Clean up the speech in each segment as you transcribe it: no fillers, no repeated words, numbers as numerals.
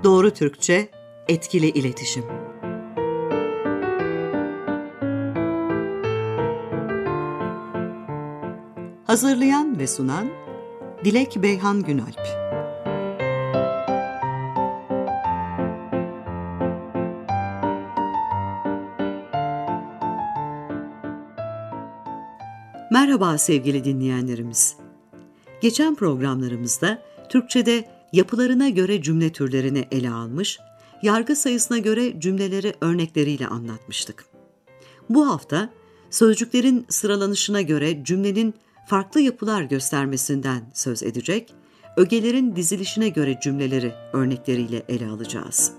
Doğru Türkçe, etkili iletişim. Hazırlayan ve sunan Dilek Beyhan Günalp. Merhaba sevgili dinleyenlerimiz. Geçen programlarımızda Türkçe'de yapılarına göre cümle türlerini ele almış, yargı sayısına göre cümleleri örnekleriyle anlatmıştık. Bu hafta sözcüklerin sıralanışına göre cümlenin farklı yapılar göstermesinden söz edecek, ögelerin dizilişine göre cümleleri örnekleriyle ele alacağız.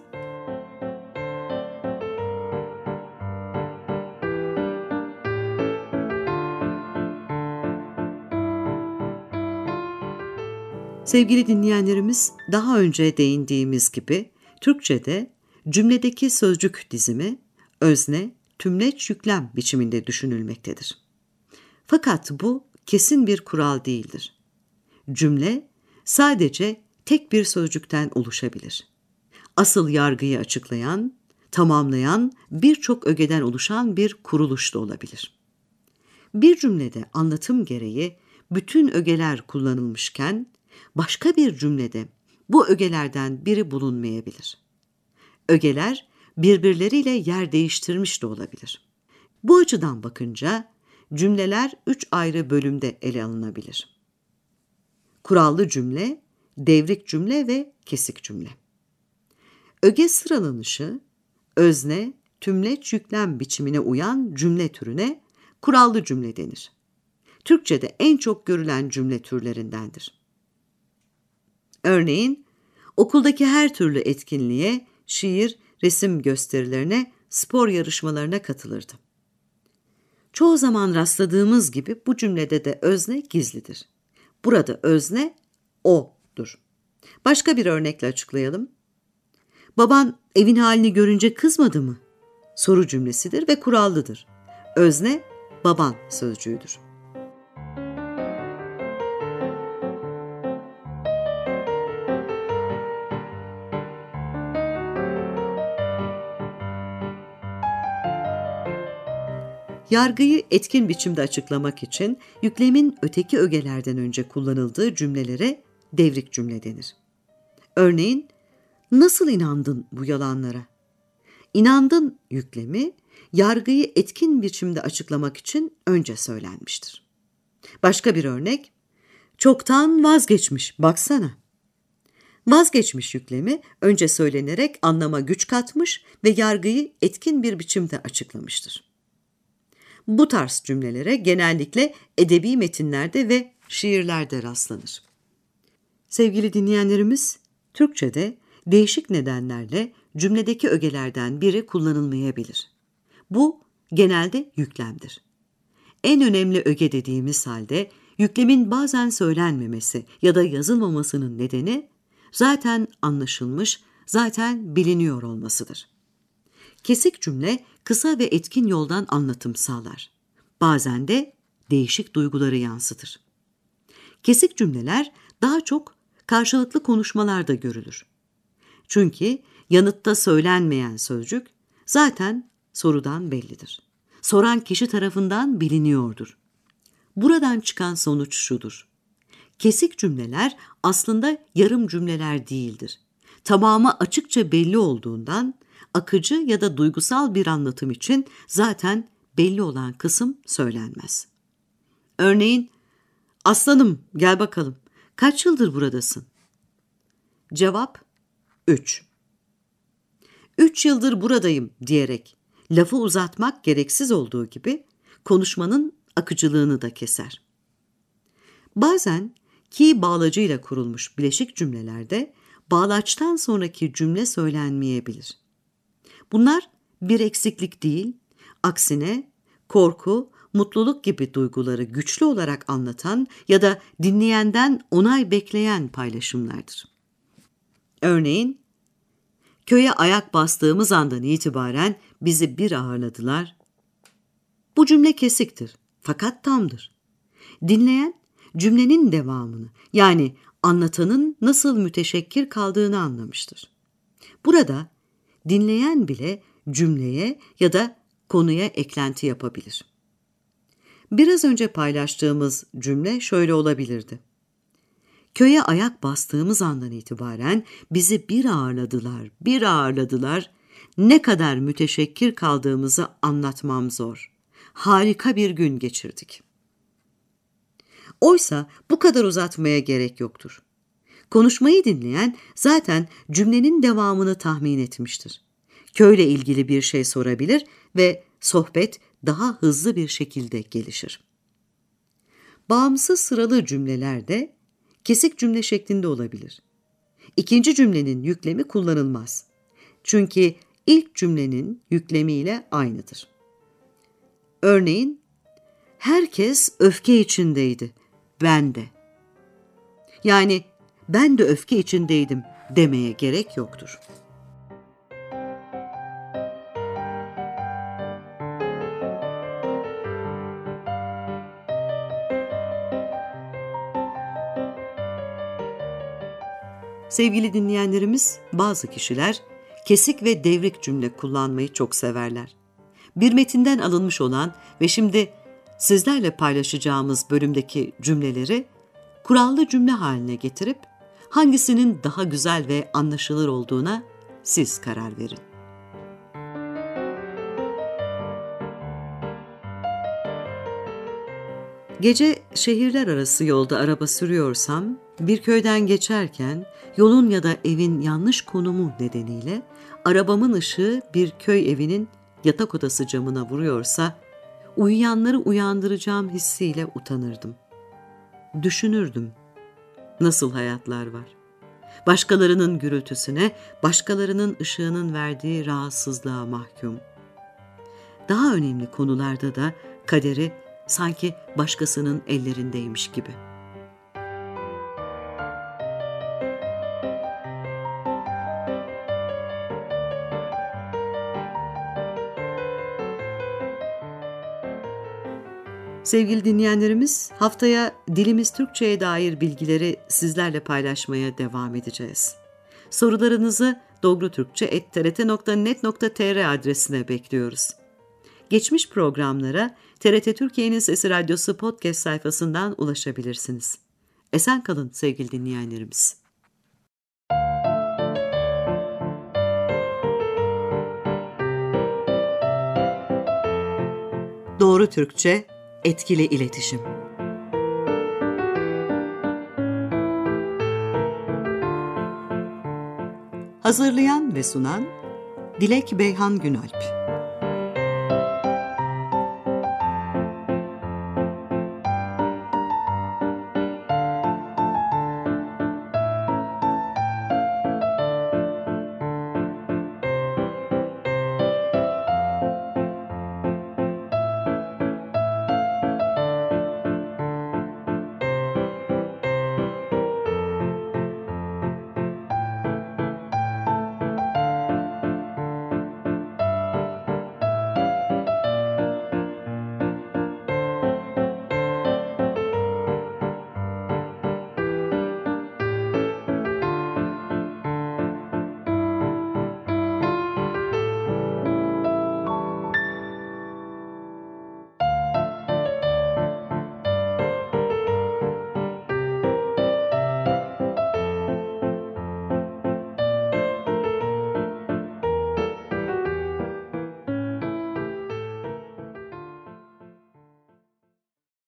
Sevgili dinleyenlerimiz, daha önce değindiğimiz gibi Türkçe'de cümledeki sözcük dizimi özne, tümleç, yüklem biçiminde düşünülmektedir. Fakat bu kesin bir kural değildir. Cümle sadece tek bir sözcükten oluşabilir. Asıl yargıyı açıklayan, tamamlayan birçok ögeden oluşan bir kuruluş da olabilir. Bir cümlede anlatım gereği bütün ögeler kullanılmışken, başka bir cümlede bu ögelerden biri bulunmayabilir. Ögeler birbirleriyle yer değiştirmiş de olabilir. Bu açıdan bakınca cümleler 3 ayrı bölümde ele alınabilir. Kurallı cümle, devrik cümle ve kesik cümle. Öge sıralanışı, özne, tümleç, yüklem biçimine uyan cümle türüne kurallı cümle denir. Türkçe'de en çok görülen cümle türlerindendir. Örneğin, okuldaki her türlü etkinliğe, şiir, resim gösterilerine, spor yarışmalarına katılırdı. Çoğu zaman rastladığımız gibi bu cümlede de özne gizlidir. Burada özne o'dur. Başka bir örnekle açıklayalım. Baban evin halini görünce kızmadı mı? Soru cümlesidir ve kurallıdır. Özne baban sözcüğüdür. Yargıyı etkin biçimde açıklamak için yüklemin öteki ögelerden önce kullanıldığı cümlelere devrik cümle denir. Örneğin, nasıl inandın bu yalanlara? İnandın yüklemi, yargıyı etkin biçimde açıklamak için önce söylenmiştir. Başka bir örnek, çoktan vazgeçmiş, baksana. Vazgeçmiş yüklemi önce söylenerek anlama güç katmış ve yargıyı etkin bir biçimde açıklamıştır. Bu tarz cümlelere genellikle edebi metinlerde ve şiirlerde rastlanır. Sevgili dinleyenlerimiz, Türkçe'de değişik nedenlerle cümledeki ögelerden biri kullanılmayabilir. Bu genelde yüklemdir. En önemli öge dediğimiz halde yüklemin bazen söylenmemesi ya da yazılmamasının nedeni zaten anlaşılmış, zaten biliniyor olmasıdır. Kesik cümle kısa ve etkin yoldan anlatım sağlar. Bazen de değişik duyguları yansıtır. Kesik cümleler daha çok karşılıklı konuşmalarda görülür. Çünkü yanıtta söylenmeyen sözcük zaten sorudan bellidir. Soran kişi tarafından biliniyordur. Buradan çıkan sonuç şudur. Kesik cümleler aslında yarım cümleler değildir. Tamamı açıkça belli olduğundan akıcı ya da duygusal bir anlatım için zaten belli olan kısım söylenmez. Örneğin, aslanım gel bakalım, kaç yıldır buradasın? Cevap, 3. 3 yıldır buradayım diyerek lafı uzatmak gereksiz olduğu gibi konuşmanın akıcılığını da keser. Bazen ki bağlacıyla kurulmuş bileşik cümlelerde bağlaçtan sonraki cümle söylenmeyebilir. Bunlar bir eksiklik değil, aksine korku, mutluluk gibi duyguları güçlü olarak anlatan ya da dinleyenden onay bekleyen paylaşımlardır. Örneğin, köye ayak bastığımız andan itibaren bizi bir ağırladılar. Bu cümle kesiktir, fakat tamdır. Dinleyen, cümlenin devamını, yani anlatanın nasıl müteşekkir kaldığını anlamıştır. Burada dinleyen bile cümleye ya da konuya eklenti yapabilir. Biraz önce paylaştığımız cümle şöyle olabilirdi. Köye ayak bastığımız andan itibaren bizi bir ağırladılar. Ne kadar müteşekkir kaldığımızı anlatmam zor. Harika bir gün geçirdik. Oysa bu kadar uzatmaya gerek yoktur. Konuşmayı dinleyen zaten cümlenin devamını tahmin etmiştir. Köyle ilgili bir şey sorabilir ve sohbet daha hızlı bir şekilde gelişir. Bağımsız sıralı cümleler de kesik cümle şeklinde olabilir. İkinci cümlenin yüklemi kullanılmaz. Çünkü ilk cümlenin yüklemiyle aynıdır. Örneğin, herkes öfke içindeydi, ben de. Yani ben de öfke içindeydim demeye gerek yoktur. Sevgili dinleyenlerimiz, bazı kişiler kesik ve devrik cümle kullanmayı çok severler. Bir metinden alınmış olan ve şimdi sizlerle paylaşacağımız bölümdeki cümleleri kurallı cümle haline getirip hangisinin daha güzel ve anlaşılır olduğuna siz karar verin. Gece şehirler arası yolda araba sürüyorsam, bir köyden geçerken yolun ya da evin yanlış konumu nedeniyle arabamın ışığı bir köy evinin yatak odası camına vuruyorsa, uyuyanları uyandıracağım hissiyle utanırdım. Düşünürdüm, nasıl hayatlar var? Başkalarının gürültüsüne, başkalarının ışığının verdiği rahatsızlığa mahkum. Daha önemli konularda da kaderi sanki başkasının ellerindeymiş gibi. Sevgili dinleyenlerimiz, haftaya dilimiz Türkçe'ye dair bilgileri sizlerle paylaşmaya devam edeceğiz. Sorularınızı dogrutürkçe@trt.net.tr adresine bekliyoruz. Geçmiş programlara TRT Türkiye'nin Sesi Radyosu podcast sayfasından ulaşabilirsiniz. Esen kalın sevgili dinleyenlerimiz. Doğru Türkçe, etkili iletişim. Hazırlayan ve sunan Dilek Beyhan Günalp.